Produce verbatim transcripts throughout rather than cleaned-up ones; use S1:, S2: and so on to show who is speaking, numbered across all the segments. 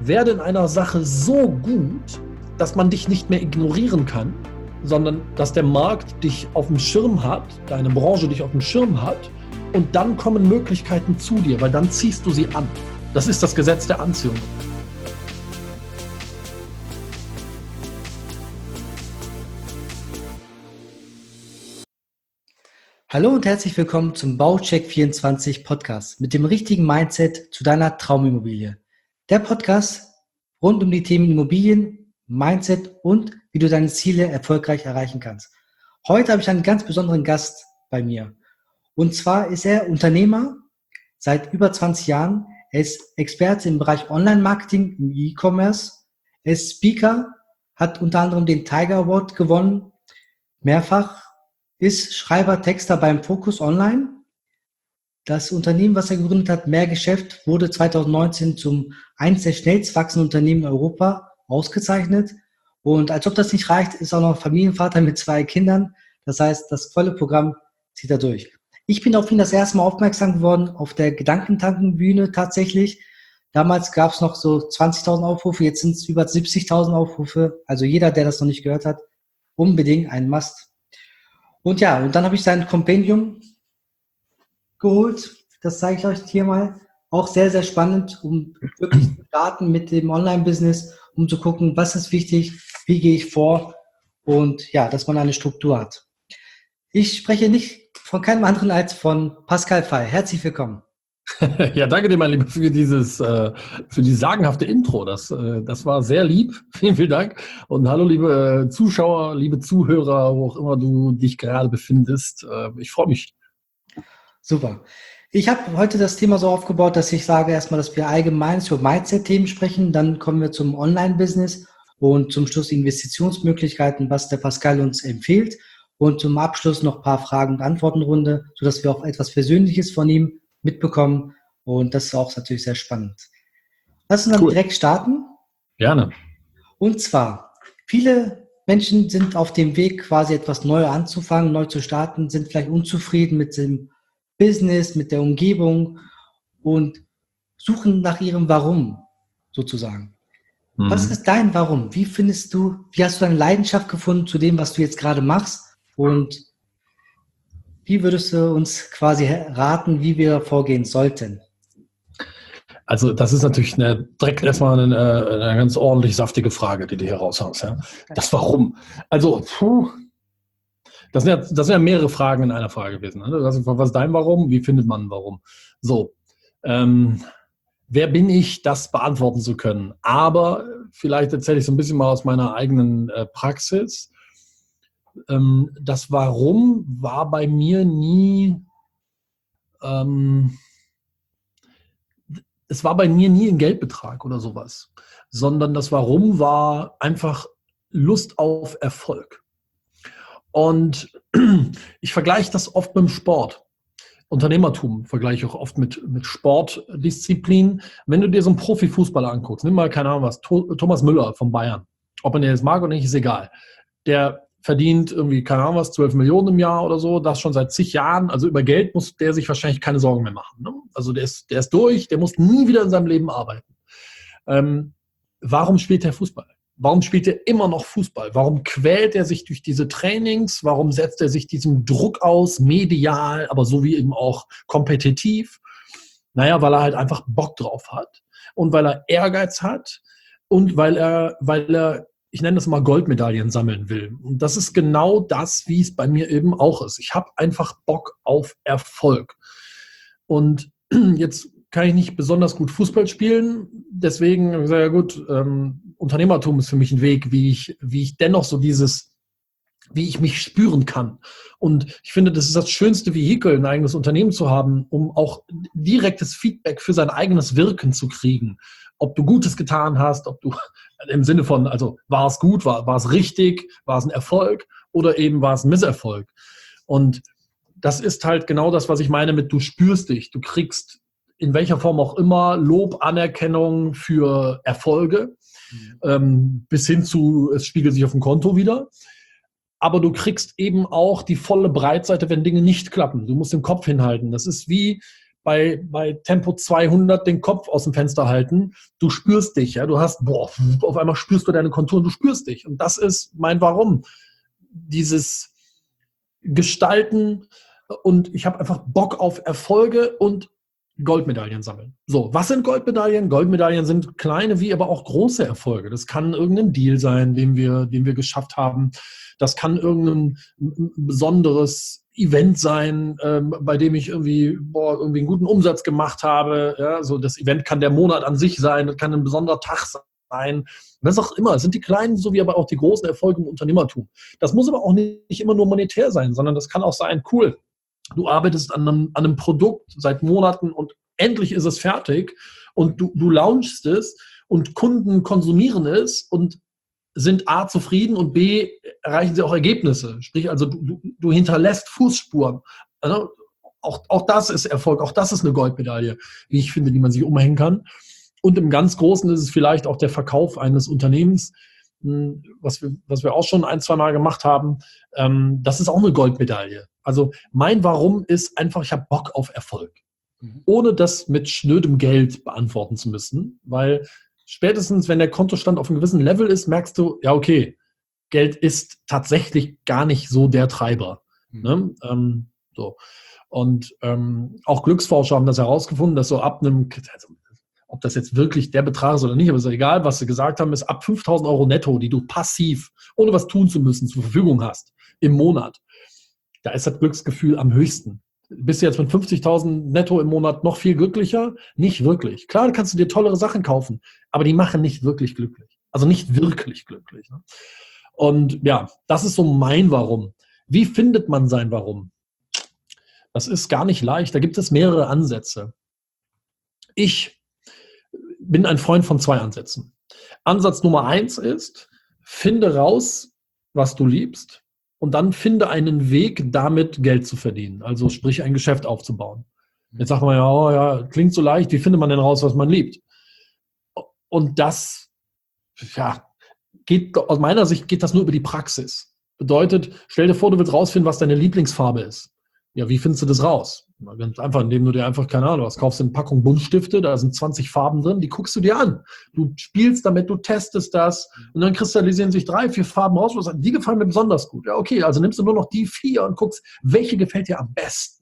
S1: Werde in einer Sache so gut, dass man dich nicht mehr ignorieren kann, sondern dass der Markt dich auf dem Schirm hat, deine Branche dich auf dem Schirm hat, und dann kommen Möglichkeiten zu dir, weil dann ziehst du sie an. Das ist das Gesetz der Anziehung.
S2: Hallo und herzlich willkommen zum Baucheck vierundzwanzig Podcast mit dem richtigen Mindset zu deiner Traumimmobilie. Der Podcast rund um die Themen Immobilien, Mindset und wie du deine Ziele erfolgreich erreichen kannst. Heute habe ich einen ganz besonderen Gast bei mir. Und zwar ist er Unternehmer seit über zwanzig Jahren. Er ist Experte im Bereich Online-Marketing, im E-Commerce. Er ist Speaker, hat unter anderem den Tiger Award gewonnen, mehrfach. Ist Schreiber, Texter beim Focus Online. Das Unternehmen, was er gegründet hat, Mehr Geschäft, wurde zwanzig neunzehn zum eins der schnellst wachsenden Unternehmen in Europa ausgezeichnet. Und als ob das nicht reicht, ist auch noch Familienvater mit zwei Kindern. Das heißt, das volle Programm zieht er durch. Ich bin auf ihn das erste Mal aufmerksam geworden auf der Gedankentankenbühne tatsächlich. Damals gab es noch so zwanzigtausend Aufrufe, jetzt sind es über siebzigtausend Aufrufe. Also jeder, der das noch nicht gehört hat, unbedingt ein Must. Und ja, und dann habe ich sein Kompendium geholt. Das zeige ich euch hier mal. Auch sehr, sehr spannend, um wirklich zu starten mit dem Online-Business, um zu gucken, was ist wichtig, wie gehe ich vor und ja, dass man eine Struktur hat. Ich spreche nicht von keinem anderen als von Pascal Fay. Herzlich willkommen.
S1: Ja, danke dir, mein Lieber, für dieses, äh, für dieses sagenhafte Intro. Das, äh, das war sehr lieb. Vielen, vielen Dank. Und hallo, liebe äh, Zuschauer, liebe Zuhörer, wo auch immer du dich gerade befindest. Äh, ich freue mich.
S2: Super. Ich habe heute das Thema so aufgebaut, dass ich sage erstmal, dass wir allgemein über Mindset-Themen sprechen. Dann kommen wir zum Online-Business und zum Schluss Investitionsmöglichkeiten, was der Pascal uns empfiehlt. Und zum Abschluss noch ein paar Fragen- und Antwortenrunde, sodass wir auch etwas Persönliches von ihm mitbekommen, und das ist auch natürlich sehr spannend. Lass uns dann cool. direkt starten.
S1: Gerne.
S2: Und zwar, viele Menschen sind auf dem Weg, quasi etwas neu anzufangen, neu zu starten, sind vielleicht unzufrieden mit dem Business, mit der Umgebung und suchen nach ihrem Warum sozusagen. Mhm. Was ist dein Warum? Wie findest du, wie hast du deine Leidenschaft gefunden zu dem, was du jetzt gerade machst, und wie würdest du uns quasi raten, wie wir vorgehen sollten?
S1: Also das ist natürlich eine, direkt erstmal eine, eine ganz ordentlich saftige Frage, die du hier raushaust. Ja? Das Warum. Also, puh, das sind, ja, das sind ja mehrere Fragen in einer Frage gewesen. Ne? Was ist dein Warum? Wie findet man ein Warum? So, ähm, wer bin ich, das beantworten zu können? Aber vielleicht erzähle ich so ein bisschen mal aus meiner eigenen äh, Praxis. Das Warum war bei mir nie, ähm, es war bei mir nie ein Geldbetrag oder sowas, sondern das Warum war einfach Lust auf Erfolg. Und ich vergleiche das oft mit dem Sport. Unternehmertum vergleiche ich auch oft mit, mit Sportdisziplin. Wenn du dir so einen Profifußballer anguckst, nimm mal, keine Ahnung was, Thomas Müller von Bayern, ob man den jetzt mag oder nicht, ist egal. Der verdient irgendwie, keine Ahnung was, zwölf Millionen im Jahr oder so, das schon seit zig Jahren. Also über Geld muss der sich wahrscheinlich keine Sorgen mehr machen. Ne? Also der ist, der ist durch, der muss nie wieder in seinem Leben arbeiten. Ähm, warum spielt er Fußball? Warum spielt er immer noch Fußball? Warum quält er sich durch diese Trainings? Warum setzt er sich diesem Druck aus, medial, aber so wie eben auch kompetitiv? Naja, weil er halt einfach Bock drauf hat und weil er Ehrgeiz hat und weil er, weil er ich nenne das mal Goldmedaillen sammeln will. Und das ist genau das, wie es bei mir eben auch ist. Ich habe einfach Bock auf Erfolg. Und jetzt kann ich nicht besonders gut Fußball spielen. Deswegen sage ich, ja gut, ähm, Unternehmertum ist für mich ein Weg, wie ich, wie ich dennoch so dieses, wie ich mich spüren kann. Und ich finde, das ist das schönste Vehikel, ein eigenes Unternehmen zu haben, um auch direktes Feedback für sein eigenes Wirken zu kriegen. Ob du Gutes getan hast, ob du im Sinne von, also war es gut, war, war es richtig, war es ein Erfolg oder eben war es ein Misserfolg. Und das ist halt genau das, was ich meine mit du spürst dich. Du kriegst in welcher Form auch immer Lob, Anerkennung für Erfolge, mhm. ähm, bis hin zu, es spiegelt sich auf dem Konto wieder. Aber du kriegst eben auch die volle Breitseite, wenn Dinge nicht klappen. Du musst den Kopf hinhalten. Das ist wie bei, bei Tempo zweihundert den Kopf aus dem Fenster halten. Du spürst dich, ja. Du hast, boah, auf einmal spürst du deine Konturen, du spürst dich. Und das ist mein Warum. Dieses Gestalten und ich habe einfach Bock auf Erfolge und Goldmedaillen sammeln. So, was sind Goldmedaillen? Goldmedaillen sind kleine wie aber auch große Erfolge. Das kann irgendein Deal sein, den wir, den wir geschafft haben. Das kann irgendein besonderes Event sein, ähm, bei dem ich irgendwie, boah, irgendwie einen guten Umsatz gemacht habe. Ja, so das Event kann der Monat an sich sein, das kann ein besonderer Tag sein. Was auch immer. Es sind die kleinen sowie aber auch die großen Erfolge im Unternehmertum. Das muss aber auch nicht immer nur monetär sein, sondern das kann auch sein, cool, du arbeitest an einem, an einem Produkt seit Monaten und endlich ist es fertig und du, du launchst es und Kunden konsumieren es und sind A, zufrieden und B, erreichen sie auch Ergebnisse. Sprich, also du, du hinterlässt Fußspuren. Also auch, auch das ist Erfolg, auch das ist eine Goldmedaille, wie ich finde, die man sich umhängen kann. Und im ganz Großen ist es vielleicht auch der Verkauf eines Unternehmens, was wir, was wir auch schon ein, zwei Mal gemacht haben. Das ist auch eine Goldmedaille. Also mein Warum ist einfach, ich habe Bock auf Erfolg. Mhm. Ohne das mit schnödem Geld beantworten zu müssen, weil spätestens, wenn der Kontostand auf einem gewissen Level ist, merkst du, ja okay, Geld ist tatsächlich gar nicht so der Treiber. Mhm. Ne? Ähm, so. Und ähm, auch Glücksforscher haben das herausgefunden, dass so ab einem, also, ob das jetzt wirklich der Betrag ist oder nicht, aber ist egal, was sie gesagt haben, ist ab fünftausend Euro netto, die du passiv, ohne was tun zu müssen, zur Verfügung hast im Monat. Da ist das Glücksgefühl am höchsten. Bist du jetzt mit fünfzigtausend netto im Monat noch viel glücklicher? Nicht wirklich. Klar, kannst du dir tollere Sachen kaufen, aber die machen nicht wirklich glücklich. Also nicht wirklich glücklich. Ne? Und ja, das ist so mein Warum. Wie findet man sein Warum? Das ist gar nicht leicht. Da gibt es mehrere Ansätze. Ich bin ein Freund von zwei Ansätzen. Ansatz Nummer eins ist, finde raus, was du liebst. Und dann finde einen Weg, damit Geld zu verdienen. Also sprich, ein Geschäft aufzubauen. Jetzt sagt man ja, oh ja, klingt so leicht, wie findet man denn raus, was man liebt? Und das, ja, geht, aus meiner Sicht geht das nur über die Praxis. Bedeutet, stell dir vor, du willst rausfinden, was deine Lieblingsfarbe ist. Ja, wie findest du das raus? Ganz einfach, indem du dir einfach, keine Ahnung, was kaufst, eine Packung Buntstifte, da sind zwanzig Farben drin, die guckst du dir an. Du spielst damit, du testest das und dann kristallisieren sich drei, vier Farben raus, und die gefallen mir besonders gut. Ja, okay, also nimmst du nur noch die vier und guckst, welche gefällt dir am besten.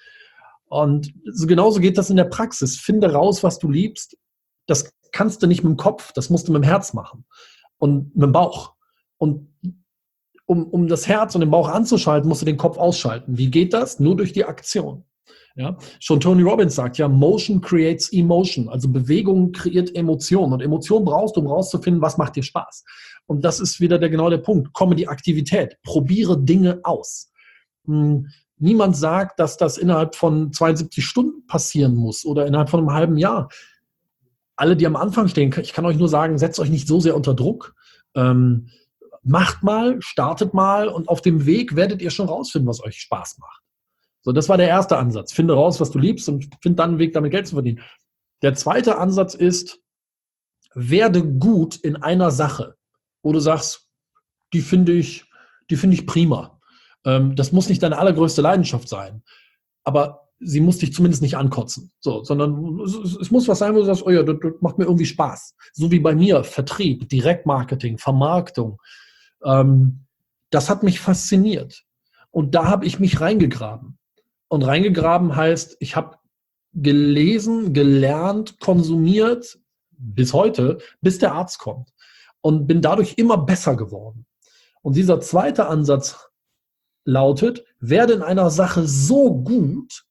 S1: Und so, genauso geht das in der Praxis. Finde raus, was du liebst. Das kannst du nicht mit dem Kopf, das musst du mit dem Herz machen und mit dem Bauch. Und um, um das Herz und den Bauch anzuschalten, musst du den Kopf ausschalten. Wie geht das? Nur durch die Aktion. Ja, schon Tony Robbins sagt ja, Motion creates emotion, also Bewegung kreiert Emotion und Emotion brauchst du, um rauszufinden, was macht dir Spaß. Und das ist wieder der, genau der Punkt, komme die Aktivität, probiere Dinge aus. Hm, niemand sagt, dass das innerhalb von zweiundsiebzig Stunden passieren muss oder innerhalb von einem halben Jahr. Alle, die am Anfang stehen, ich kann euch nur sagen, setzt euch nicht so sehr unter Druck. Ähm, macht mal, startet mal und auf dem Weg werdet ihr schon rausfinden, was euch Spaß macht. So, das war der erste Ansatz. Finde raus, was du liebst und find dann einen Weg, damit Geld zu verdienen. Der zweite Ansatz ist, werde gut in einer Sache, wo du sagst, die finde ich, die finde ich prima. Ähm, das muss nicht deine allergrößte Leidenschaft sein, aber sie muss dich zumindest nicht ankotzen. So, sondern es, es muss was sein, wo du sagst, oh ja, das, das macht mir irgendwie Spaß. So wie bei mir, Vertrieb, Direktmarketing, Vermarktung. Ähm, das hat mich fasziniert. Und da habe ich mich reingegraben. Und reingegraben heißt, ich habe gelesen, gelernt, konsumiert, bis heute, bis der Arzt kommt. Und bin dadurch immer besser geworden. Und dieser zweite Ansatz lautet, werde in einer Sache so gut,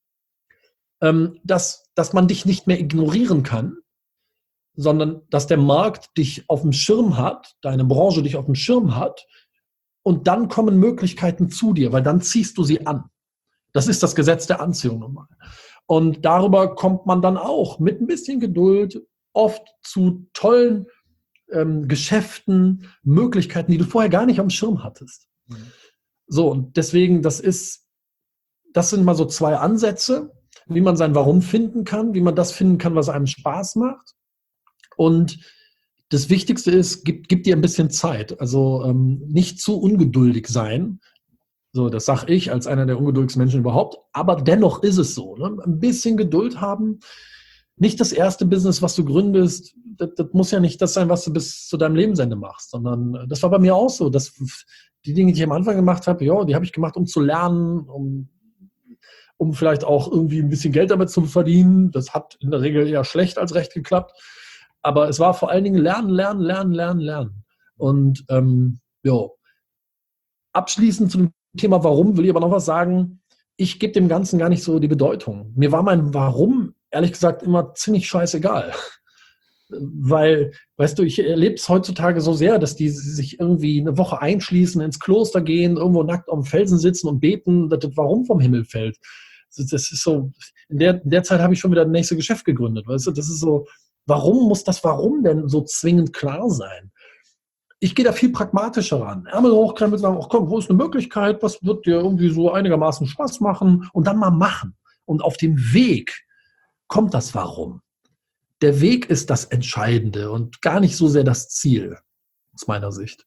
S1: ähm, dass, dass man dich nicht mehr ignorieren kann, sondern dass der Markt dich auf dem Schirm hat, deine Branche dich auf dem Schirm hat, und dann kommen Möglichkeiten zu dir, weil dann ziehst du sie an. Das ist das Gesetz der Anziehung nochmal. Und darüber kommt man dann auch mit ein bisschen Geduld oft zu tollen ähm, Geschäften, Möglichkeiten, die du vorher gar nicht am Schirm hattest. Mhm. So, und deswegen, das ist, das sind mal so zwei Ansätze, wie man sein Warum finden kann, wie man das finden kann, was einem Spaß macht. Und das Wichtigste ist, gib, gib dir ein bisschen Zeit. Also ähm, nicht zu ungeduldig sein. So, das sage ich als einer der ungeduldigsten Menschen überhaupt. Aber dennoch ist es so. Ne? Ein bisschen Geduld haben. Nicht das erste Business, was du gründest, das, das muss ja nicht das sein, was du bis zu deinem Lebensende machst, sondern das war bei mir auch so. Dass die Dinge, die ich am Anfang gemacht habe, ja, die habe ich gemacht, um zu lernen, um, um vielleicht auch irgendwie ein bisschen Geld damit zu verdienen. Das hat in der Regel eher schlecht als recht geklappt. Aber es war vor allen Dingen Lernen, Lernen, Lernen, Lernen, Lernen. Und ähm, ja, abschließend zu dem Thema Warum will ich aber noch was sagen. Ich gebe dem Ganzen gar nicht so die Bedeutung. Mir war mein Warum, ehrlich gesagt, immer ziemlich scheißegal. Weil, weißt du, ich erlebe es heutzutage so sehr, dass die sich irgendwie eine Woche einschließen, ins Kloster gehen, irgendwo nackt auf dem Felsen sitzen und beten, dass das Warum vom Himmel fällt. Das ist so, in der, in der Zeit habe ich schon wieder das nächste Geschäft gegründet, weißt du, das ist so, warum muss das Warum denn so zwingend klar sein? Ich gehe da viel kragmatischer ran. Ärmel hochkrempeln und sagen, ach komm, wo ist eine Möglichkeit, was wird dir irgendwie so einigermaßen Spaß machen und dann mal machen. Und auf dem Weg kommt das Warum. Der Weg ist das Entscheidende und gar nicht so sehr das Ziel, aus meiner Sicht.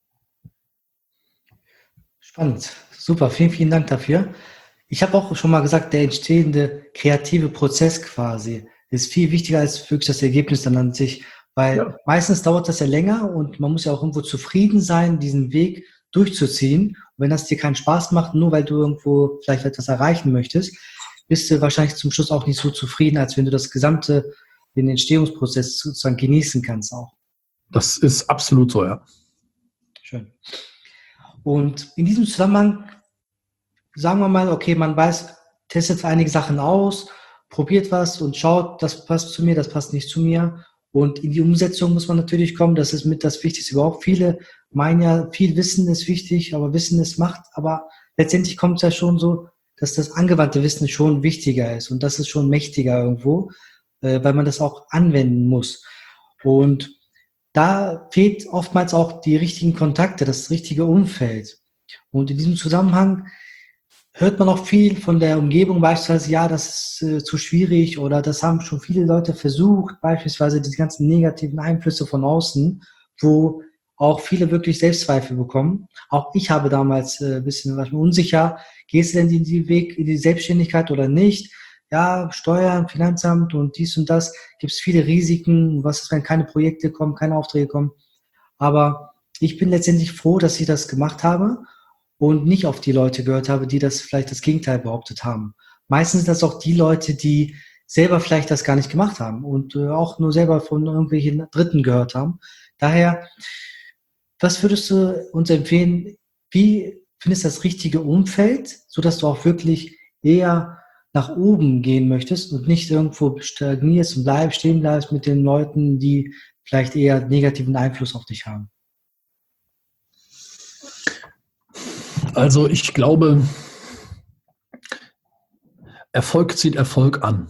S2: Spannend. Super, vielen, vielen Dank dafür. Ich habe auch schon mal gesagt, der entstehende kreative Prozess quasi ist viel wichtiger als wirklich das Ergebnis dann an sich. Weil ja. meistens dauert das ja länger und man muss ja auch irgendwo zufrieden sein, diesen Weg durchzuziehen. Und wenn das dir keinen Spaß macht, nur weil du irgendwo vielleicht etwas erreichen möchtest, bist du wahrscheinlich zum Schluss auch nicht so zufrieden, als wenn du das gesamte, den Entstehungsprozess sozusagen genießen kannst auch.
S1: Das ist absolut so, ja.
S2: Schön. Und in diesem Zusammenhang sagen wir mal, okay, man weiß, testet einige Sachen aus, probiert was und schaut, das passt zu mir, das passt nicht zu mir. Und in die Umsetzung muss man natürlich kommen. Das ist mit das Wichtigste überhaupt. Viele meinen ja, viel Wissen ist wichtig, aber Wissen ist Macht. Aber letztendlich kommt es ja schon so, dass das angewandte Wissen schon wichtiger ist. Und das ist schon mächtiger irgendwo, äh, weil man das auch anwenden muss. Und da fehlt oftmals auch die richtigen Kontakte, das richtige Umfeld. Und in diesem Zusammenhang hört man auch viel von der Umgebung, beispielsweise, ja, das ist äh, zu schwierig oder das haben schon viele Leute versucht, beispielsweise die ganzen negativen Einflüsse von außen, wo auch viele wirklich Selbstzweifel bekommen. Auch ich habe damals äh, ein bisschen was unsicher, gehst du denn in den Weg, in die Selbstständigkeit oder nicht? Ja, Steuern, Finanzamt und dies und das, gibt es viele Risiken, was ist, wenn keine Projekte kommen, keine Aufträge kommen. Aber ich bin letztendlich froh, dass ich das gemacht habe und nicht auf die Leute gehört habe, die das vielleicht das Gegenteil behauptet haben. Meistens sind das auch die Leute, die selber vielleicht das gar nicht gemacht haben und äh, auch nur selber von irgendwelchen Dritten gehört haben. Daher, was würdest du uns empfehlen, wie findest du das richtige Umfeld, sodass du auch wirklich eher nach oben gehen möchtest und nicht irgendwo stagnierst und bleibst, stehen bleibst mit den Leuten, die vielleicht eher negativen Einfluss auf dich haben?
S1: Also ich glaube, Erfolg zieht Erfolg an.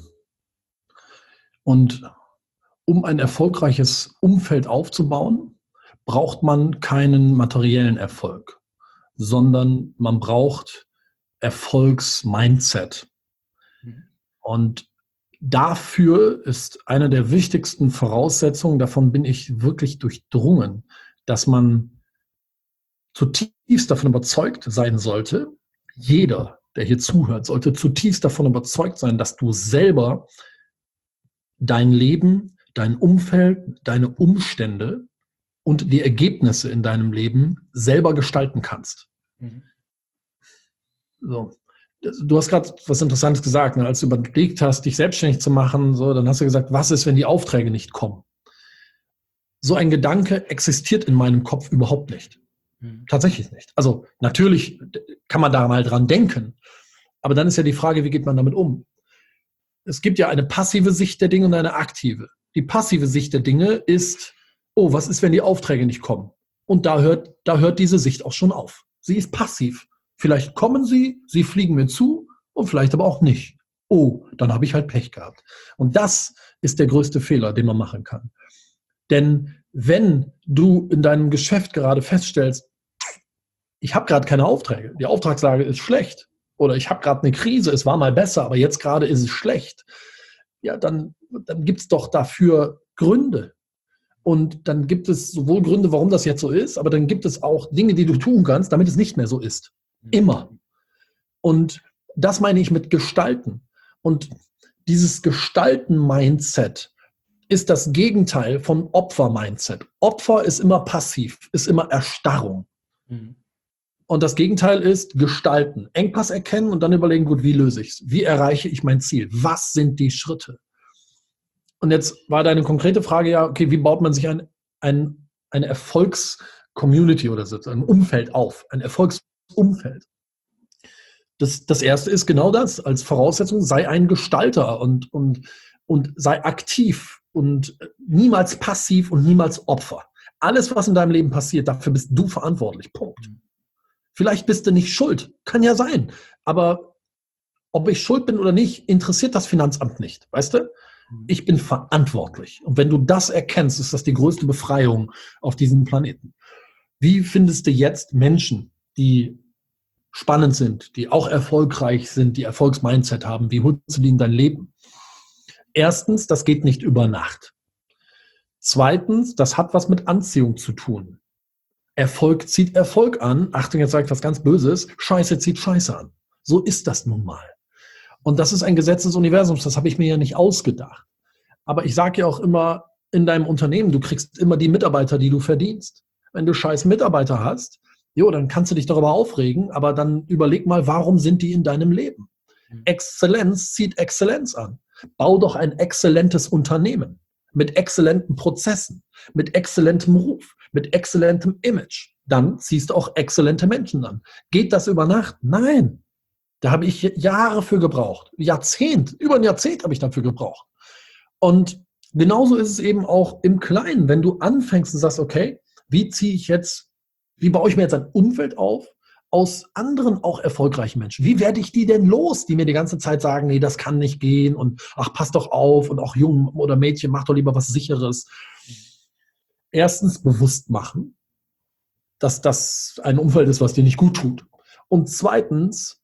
S1: Und um ein erfolgreiches Umfeld aufzubauen, braucht man keinen materiellen Erfolg, sondern man braucht Erfolgs-Mindset. Und dafür ist eine der wichtigsten Voraussetzungen, davon bin ich wirklich durchdrungen, dass man zutiefst davon überzeugt sein sollte, jeder, der hier zuhört, sollte zutiefst davon überzeugt sein, dass du selber dein Leben, dein Umfeld, deine Umstände und die Ergebnisse in deinem Leben selber gestalten kannst. Mhm. So. Du hast gerade was Interessantes gesagt, ne? Als du überlegt hast, dich selbstständig zu machen, so, dann hast du gesagt, was ist, wenn die Aufträge nicht kommen? So ein Gedanke existiert in meinem Kopf überhaupt nicht. Mhm. Tatsächlich nicht. Also natürlich kann man da mal dran denken, aber dann ist ja die Frage, wie geht man damit um? Es gibt ja eine passive Sicht der Dinge und eine aktive. Die passive Sicht der Dinge ist, oh, was ist, wenn die Aufträge nicht kommen? Und da hört, da hört diese Sicht auch schon auf. Sie ist passiv. Vielleicht kommen sie, sie fliegen mir zu und vielleicht aber auch nicht. Oh, dann habe ich halt Pech gehabt. Und das ist der größte Fehler, den man machen kann. Denn wenn du in deinem Geschäft gerade feststellst, ich habe gerade keine Aufträge, die Auftragslage ist schlecht oder ich habe gerade eine Krise, es war mal besser, aber jetzt gerade ist es schlecht, ja, dann, dann gibt es doch dafür Gründe. Und dann gibt es sowohl Gründe, warum das jetzt so ist, aber dann gibt es auch Dinge, die du tun kannst, damit es nicht mehr so ist. Immer. Und das meine ich mit Gestalten. Und dieses Gestalten-Mindset ist das Gegenteil vom Opfer-Mindset. Opfer ist immer passiv, ist immer Erstarrung. Mhm. Und das Gegenteil ist Gestalten. Engpass erkennen und dann überlegen, gut, wie löse ich es? Wie erreiche ich mein Ziel? Was sind die Schritte? Und jetzt war deine konkrete Frage ja, okay, wie baut man sich ein, ein, eine Erfolgs-Community oder so, ein Umfeld auf, ein Erfolgsumfeld? Das, das erste ist genau das, als Voraussetzung, sei ein Gestalter und, und, und sei aktiv und niemals passiv und niemals Opfer. Alles, was in deinem Leben passiert, dafür bist du verantwortlich. Punkt. Vielleicht bist du nicht schuld, kann ja sein, aber ob ich schuld bin oder nicht, interessiert das Finanzamt nicht, weißt du? Ich bin verantwortlich. Und wenn du das erkennst, ist das die größte Befreiung auf diesem Planeten. Wie findest du jetzt Menschen, die spannend sind, die auch erfolgreich sind, die Erfolgsmindset haben? Wie holst du die in dein Leben? Erstens, das geht nicht über Nacht. Zweitens, das hat was mit Anziehung zu tun. Erfolg zieht Erfolg an. Achtung, jetzt sage ich was ganz Böses. Scheiße zieht Scheiße an. So ist das nun mal. Und das ist ein Gesetz des Universums. Das habe ich mir ja nicht ausgedacht. Aber ich sage ja auch immer, in deinem Unternehmen, du kriegst immer die Mitarbeiter, die du verdienst. Wenn du scheiß Mitarbeiter hast, jo, dann kannst du dich darüber aufregen, aber dann überleg mal, warum sind die in deinem Leben? Exzellenz zieht Exzellenz an. Bau doch ein exzellentes Unternehmen mit exzellenten Prozessen, mit exzellentem Ruf, mit exzellentem Image. Dann ziehst du auch exzellente Menschen an. Geht das über Nacht? Nein. Da habe ich Jahre für gebraucht. Jahrzehnt, über ein Jahrzehnt habe ich dafür gebraucht. Und genauso ist es eben auch im Kleinen, wenn du anfängst und sagst, okay, wie ziehe ich jetzt, wie baue ich mir jetzt ein Umfeld auf aus anderen auch erfolgreichen Menschen? Wie werde ich die denn los, die mir die ganze Zeit sagen, nee, das kann nicht gehen und ach, pass doch auf und auch Jungen oder Mädchen, mach doch lieber was Sicheres. Erstens bewusst machen, dass das ein Umfeld ist, was dir nicht gut tut. Und zweitens,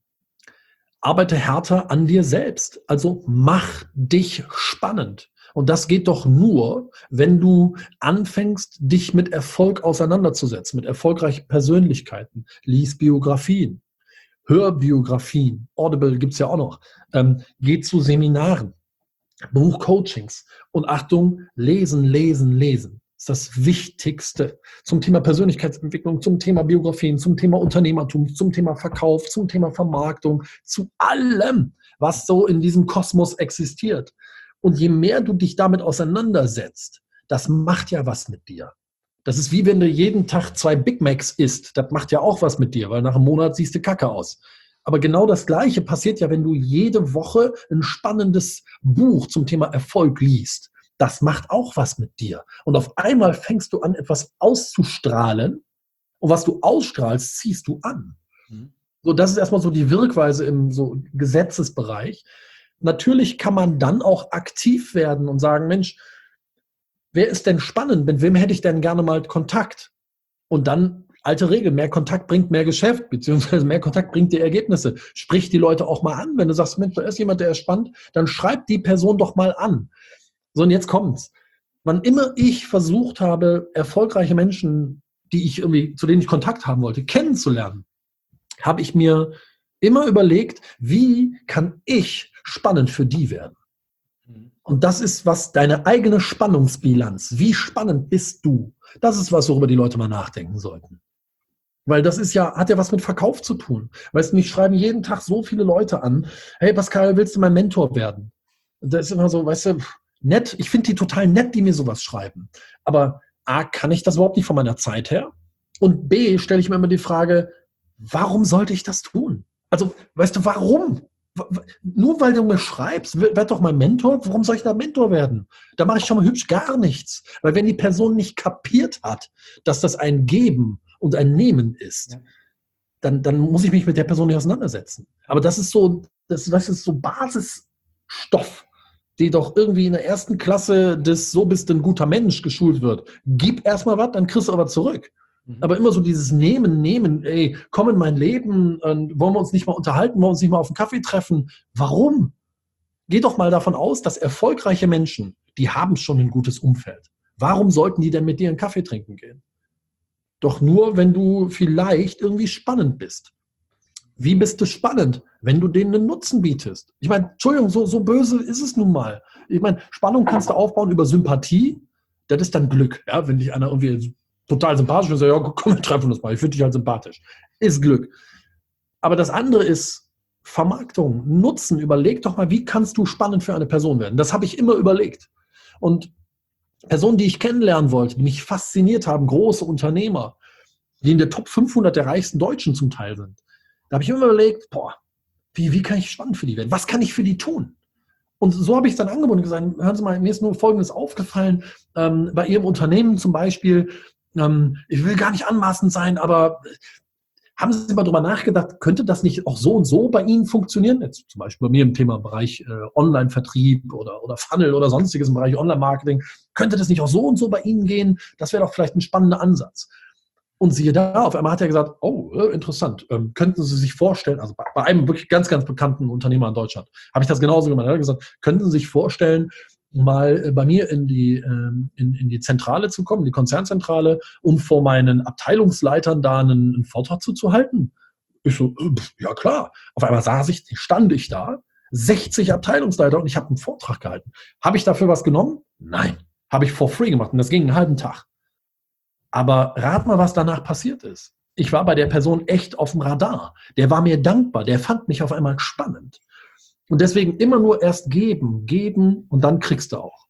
S1: arbeite härter an dir selbst. Also mach dich spannend. Und das geht doch nur, wenn du anfängst, dich mit Erfolg auseinanderzusetzen, mit erfolgreichen Persönlichkeiten. Lies Biografien, hör Biografien. Audible gibt es ja auch noch. Ähm, geh zu Seminaren, buch Coachings. Und Achtung, lesen, lesen, lesen. Das ist das Wichtigste zum Thema Persönlichkeitsentwicklung, zum Thema Biografien, zum Thema Unternehmertum, zum Thema Verkauf, zum Thema Vermarktung, zu allem, was so in diesem Kosmos existiert. Und je mehr du dich damit auseinandersetzt, das macht ja was mit dir. Das ist wie wenn du jeden Tag zwei Big Macs isst. Das macht ja auch was mit dir, weil nach einem Monat siehst du kacke aus. Aber genau das Gleiche passiert ja, wenn du jede Woche ein spannendes Buch zum Thema Erfolg liest. Das macht auch was mit dir. Und auf einmal fängst du an, etwas auszustrahlen. Und was du ausstrahlst, ziehst du an. Mhm. So, das ist erstmal so die Wirkweise im so Gesetzesbereich. Natürlich kann man dann auch aktiv werden und sagen, Mensch, wer ist denn spannend? Mit wem hätte ich denn gerne mal Kontakt? Und dann, alte Regel, mehr Kontakt bringt mehr Geschäft, beziehungsweise mehr Kontakt bringt dir Ergebnisse. Sprich die Leute auch mal an. Wenn du sagst, Mensch, da ist jemand, der ist spannend, dann schreib die Person doch mal an. So, und jetzt kommt's. Wann immer ich versucht habe, erfolgreiche Menschen, die ich irgendwie, zu denen ich Kontakt haben wollte, kennenzulernen, habe ich mir immer überlegt, wie kann ich spannend für die werden? Und das ist was, deine eigene Spannungsbilanz. Wie spannend bist du? Das ist was, worüber die Leute mal nachdenken sollten. Weil das ist ja, hat ja was mit Verkauf zu tun. Weißt du, mich schreiben jeden Tag so viele Leute an, hey Pascal, willst du mein Mentor werden? Und das ist immer so, weißt du, nett, ich finde die total nett, die mir sowas schreiben. Aber A, kann ich das überhaupt nicht von meiner Zeit her? Und B, stelle ich mir immer die Frage, warum sollte ich das tun? Also, weißt du, warum? Nur weil du mir schreibst, werd doch mein Mentor, warum soll ich da Mentor werden? Da mache ich schon mal hübsch gar nichts. Weil wenn die Person nicht kapiert hat, dass das ein Geben und ein Nehmen ist, ja, dann, dann muss ich mich mit der Person nicht auseinandersetzen. Aber das ist so, das, das ist so Basisstoff, die doch irgendwie in der ersten Klasse des So bist du ein guter Mensch geschult wird. Gib erstmal was, dann kriegst du aber zurück. Mhm. Aber immer so dieses Nehmen, Nehmen, ey, komm in mein Leben, wollen wir uns nicht mal unterhalten, wollen wir uns nicht mal auf einen Kaffee treffen. Warum? Geh doch mal davon aus, dass erfolgreiche Menschen, die haben schon ein gutes Umfeld. Warum sollten die denn mit dir einen Kaffee trinken gehen? Doch nur, wenn du vielleicht irgendwie spannend bist. Wie bist du spannend, wenn du denen einen Nutzen bietest? Ich meine, Entschuldigung, so, so böse ist es nun mal. Ich meine, Spannung kannst du aufbauen über Sympathie. Das ist dann Glück. Ja? Wenn dich einer irgendwie total sympathisch ist, ja, komm, wir treffen uns mal. Ich finde dich halt sympathisch. Ist Glück. Aber das andere ist Vermarktung, Nutzen. Überleg doch mal, wie kannst du spannend für eine Person werden? Das habe ich immer überlegt. Und Personen, die ich kennenlernen wollte, die mich fasziniert haben, große Unternehmer, die in der Top fünfhundert der reichsten Deutschen zum Teil sind, da habe ich immer überlegt, boah, wie, wie kann ich spannend für die werden? Was kann ich für die tun? Und so habe ich es dann angeboten und gesagt, hören Sie mal, mir ist nur Folgendes aufgefallen, ähm, bei Ihrem Unternehmen zum Beispiel, ähm, ich will gar nicht anmaßend sein, aber haben Sie mal darüber nachgedacht, könnte das nicht auch so und so bei Ihnen funktionieren? Jetzt zum Beispiel bei mir im Thema Bereich äh, Online-Vertrieb oder, oder Funnel oder sonstiges im Bereich Online-Marketing. Könnte das nicht auch so und so bei Ihnen gehen? Das wäre doch vielleicht ein spannender Ansatz. Und siehe da, auf einmal hat er gesagt, oh, äh, interessant, ähm, könnten Sie sich vorstellen, also bei, bei einem wirklich ganz, ganz bekannten Unternehmer in Deutschland, habe ich das genauso gemacht. Er hat gesagt, könnten Sie sich vorstellen, mal bei mir in die, in, in die Zentrale zu kommen, die Konzernzentrale, um vor meinen Abteilungsleitern da einen, einen Vortrag zuzuhalten? Ich so, ja klar. Auf einmal saß ich, stand ich da, sechzig Abteilungsleiter und ich habe einen Vortrag gehalten. Habe ich dafür was genommen? Nein. Habe ich for free gemacht und das ging einen halben Tag. Aber rat mal, was danach passiert ist. Ich war bei der Person echt auf dem Radar. Der war mir dankbar, der fand mich auf einmal spannend. Und deswegen immer nur erst geben, geben und dann kriegst du auch.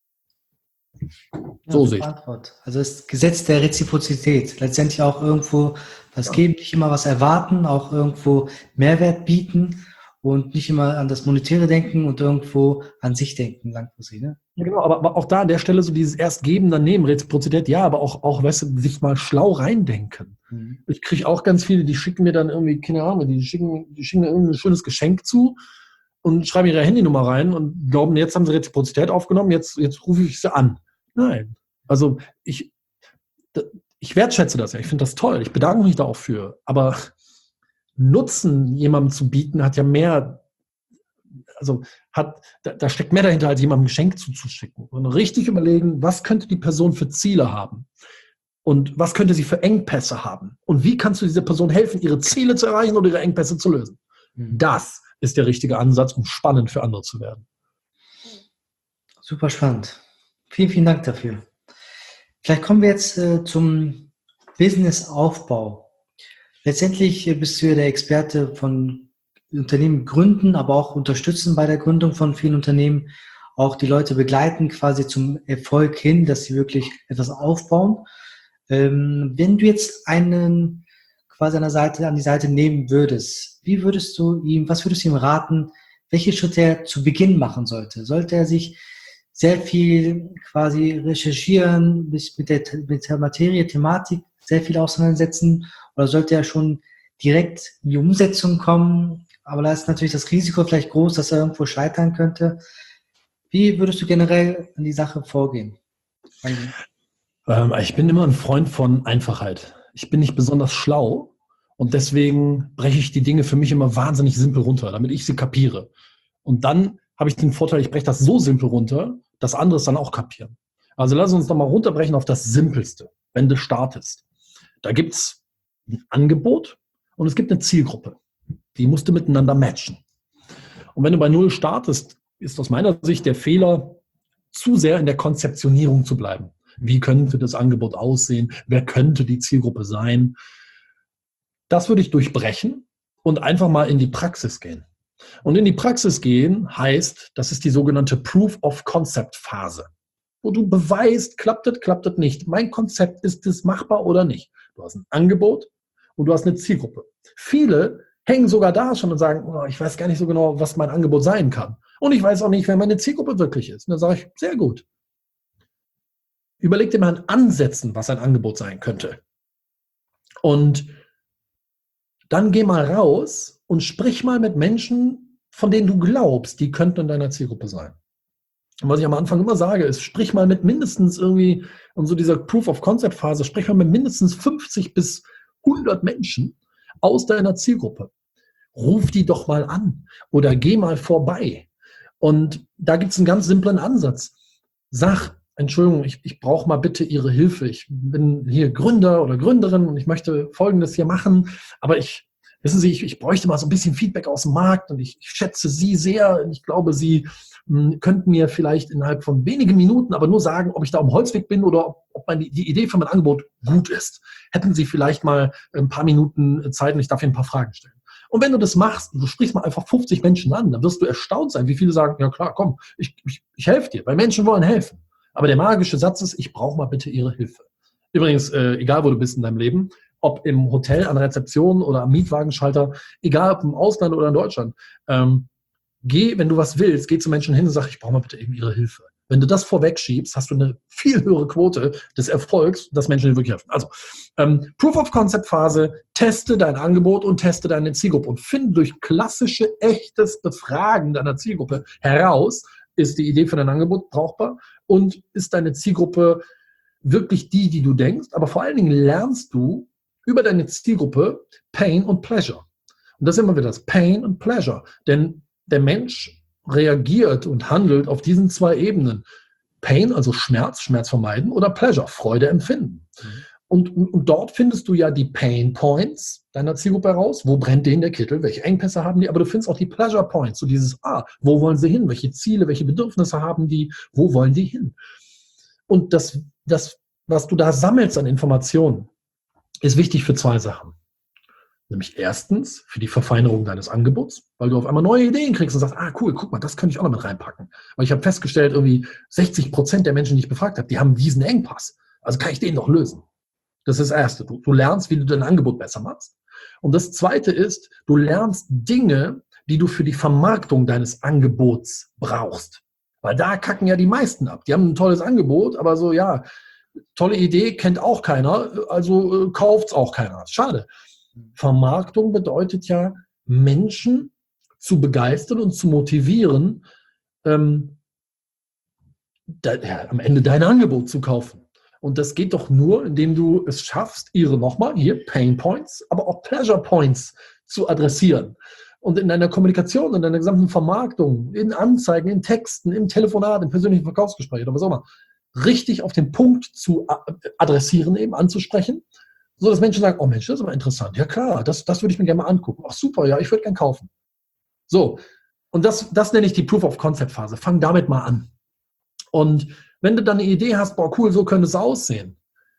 S2: So ja, sehe ich. Antwort. Also das Gesetz der Reziprozität. Letztendlich auch irgendwo was ja. geben, nicht immer was erwarten, auch irgendwo Mehrwert bieten und nicht immer an das Monetäre denken und irgendwo an sich denken langfristig. Ne?
S1: Ja, genau, aber, aber auch da an der Stelle so dieses erst geben, dann nehmen, Reziprozität, ja, aber auch, auch weißt du, sich mal schlau reindenken. Mhm. Ich kriege auch ganz viele, die schicken mir dann irgendwie, keine Ahnung, die schicken, die schicken mir irgendein schönes Geschenk zu und schreiben ihre Handynummer rein und glauben, jetzt haben sie Reziprozität aufgenommen, jetzt, jetzt rufe ich sie an. Nein. Also ich, ich wertschätze das ja, ich finde das toll, ich bedanke mich da auch für, aber Nutzen jemandem zu bieten, hat ja mehr, also hat, da, da steckt mehr dahinter, als jemandem ein Geschenk zuzuschicken. Und richtig überlegen, was könnte die Person für Ziele haben? Und was könnte sie für Engpässe haben? Und wie kannst du dieser Person helfen, ihre Ziele zu erreichen oder ihre Engpässe zu lösen? Mhm. Das ist der richtige Ansatz, um spannend für andere zu werden.
S2: Super spannend. Vielen, vielen Dank dafür. Vielleicht kommen wir jetzt äh, zum Businessaufbau. Letztendlich äh, bist du ja der Experte von Unternehmen gründen, aber auch unterstützen bei der Gründung von vielen Unternehmen. Auch die Leute begleiten quasi zum Erfolg hin, dass sie wirklich etwas aufbauen. Ähm, wenn du jetzt einen quasi an der Seite, an die Seite nehmen würdest, wie würdest du ihm, was würdest du ihm raten, welche Schritte er zu Beginn machen sollte? Sollte er sich sehr viel quasi recherchieren, sich mit der, mit der Materie, Thematik sehr viel auseinandersetzen, oder sollte er schon direkt in die Umsetzung kommen? Aber da ist natürlich das Risiko vielleicht groß, dass er irgendwo scheitern könnte. Wie würdest du generell an die Sache vorgehen?
S1: Ähm, ich bin immer ein Freund von Einfachheit. Ich bin nicht besonders schlau und deswegen breche ich die Dinge für mich immer wahnsinnig simpel runter, damit ich sie kapiere. Und dann habe ich den Vorteil, ich breche das so simpel runter, dass andere es dann auch kapieren. Also lass uns doch mal runterbrechen auf das Simpelste, wenn du startest. Da gibt es ein Angebot und es gibt eine Zielgruppe. Die musst du miteinander matchen. Und wenn du bei Null startest, ist aus meiner Sicht der Fehler, zu sehr in der Konzeptionierung zu bleiben. Wie könnte das Angebot aussehen? Wer könnte die Zielgruppe sein? Das würde ich durchbrechen und einfach mal in die Praxis gehen. Und in die Praxis gehen heißt, das ist die sogenannte Proof of Concept Phase, wo du beweist, klappt es, klappt es nicht. Mein Konzept, ist es machbar oder nicht? Du hast ein Angebot und du hast eine Zielgruppe. Viele hängen sogar da schon und sagen, oh, ich weiß gar nicht so genau, was mein Angebot sein kann. Und ich weiß auch nicht, wer meine Zielgruppe wirklich ist. Und dann sage ich, sehr gut. Überleg dir mal an Ansätzen, was ein Angebot sein könnte. Und dann geh mal raus und sprich mal mit Menschen, von denen du glaubst, die könnten in deiner Zielgruppe sein. Und was ich am Anfang immer sage, ist, sprich mal mit mindestens irgendwie, und so dieser Proof-of-Concept-Phase, sprich mal mit mindestens fünfzig bis hundert Menschen aus deiner Zielgruppe. Ruf die doch mal an oder geh mal vorbei. Und da gibt es einen ganz simplen Ansatz. Sag, Entschuldigung, ich, ich brauche mal bitte Ihre Hilfe. Ich bin hier Gründer oder Gründerin und ich möchte Folgendes hier machen, aber ich, wissen Sie, ich, ich bräuchte mal so ein bisschen Feedback aus dem Markt und ich, ich schätze Sie sehr. Ich glaube, Sie mh, könnten mir vielleicht innerhalb von wenigen Minuten aber nur sagen, ob ich da am Holzweg bin oder ob, ob meine, die Idee für mein Angebot gut ist. Hätten Sie vielleicht mal ein paar Minuten Zeit und ich darf Ihnen ein paar Fragen stellen. Und wenn du das machst, du sprichst mal einfach fünfzig Menschen an, dann wirst du erstaunt sein, wie viele sagen, ja klar, komm, ich, ich, ich helfe dir, weil Menschen wollen helfen. Aber der magische Satz ist, ich brauche mal bitte Ihre Hilfe. Übrigens, äh, egal wo du bist in deinem Leben, ob im Hotel, an der Rezeption oder am Mietwagenschalter, egal ob im Ausland oder in Deutschland, ähm, geh, wenn du was willst, geh zu Menschen hin und sag, ich brauche mal bitte eben ihre Hilfe. Wenn du das vorwegschiebst, hast du eine viel höhere Quote des Erfolgs, dass Menschen dir wirklich helfen. Also, ähm, Proof-of-Concept-Phase, teste dein Angebot und teste deine Zielgruppe und finde durch klassische, echtes Befragen deiner Zielgruppe heraus, ist die Idee für dein Angebot brauchbar und ist deine Zielgruppe wirklich die, die du denkst, aber vor allen Dingen lernst du über deine Zielgruppe Pain und Pleasure. Und das ist immer wieder das Pain und Pleasure, denn der Mensch reagiert und handelt auf diesen zwei Ebenen. Pain, also Schmerz, Schmerz vermeiden, oder Pleasure, Freude empfinden. Mhm. Und, und, und dort findest du ja die Pain Points deiner Zielgruppe heraus. Wo brennt denen der Kittel? Welche Engpässe haben die? Aber du findest auch die Pleasure Points, so dieses, ah, wo wollen sie hin? Welche Ziele, welche Bedürfnisse haben die? Wo wollen die hin? Und das, das, was du da sammelst an Informationen, ist wichtig für zwei Sachen. Nämlich erstens für die Verfeinerung deines Angebots, weil du auf einmal neue Ideen kriegst und sagst, ah cool, guck mal, das könnte ich auch noch mit reinpacken. Weil ich habe festgestellt, irgendwie sechzig Prozent der Menschen, die ich befragt habe, die haben diesen Engpass. Also kann ich den doch lösen. Das ist das Erste. Du, du lernst, wie du dein Angebot besser machst. Und das Zweite ist, du lernst Dinge, die du für die Vermarktung deines Angebots brauchst. Weil da kacken ja die meisten ab. Die haben ein tolles Angebot, aber so, ja, tolle Idee, kennt auch keiner, also äh, kauft's auch keiner. Schade. Vermarktung bedeutet ja, Menschen zu begeistern und zu motivieren, ähm, da, ja, am Ende dein Angebot zu kaufen. Und das geht doch nur, indem du es schaffst, ihre nochmal, hier Pain Points, aber auch Pleasure Points zu adressieren. Und in deiner Kommunikation, in deiner gesamten Vermarktung, in Anzeigen, in Texten, im Telefonat, im persönlichen Verkaufsgespräch oder was auch immer, richtig auf den Punkt zu adressieren, eben anzusprechen, so dass Menschen sagen, oh Mensch, das ist aber interessant. Ja klar, das, das würde ich mir gerne mal angucken. Ach super, ja, ich würde gerne kaufen. So, und das, das nenne ich die Proof-of-Concept-Phase. Fang damit mal an. Und wenn du dann eine Idee hast, boah cool, so könnte es aussehen,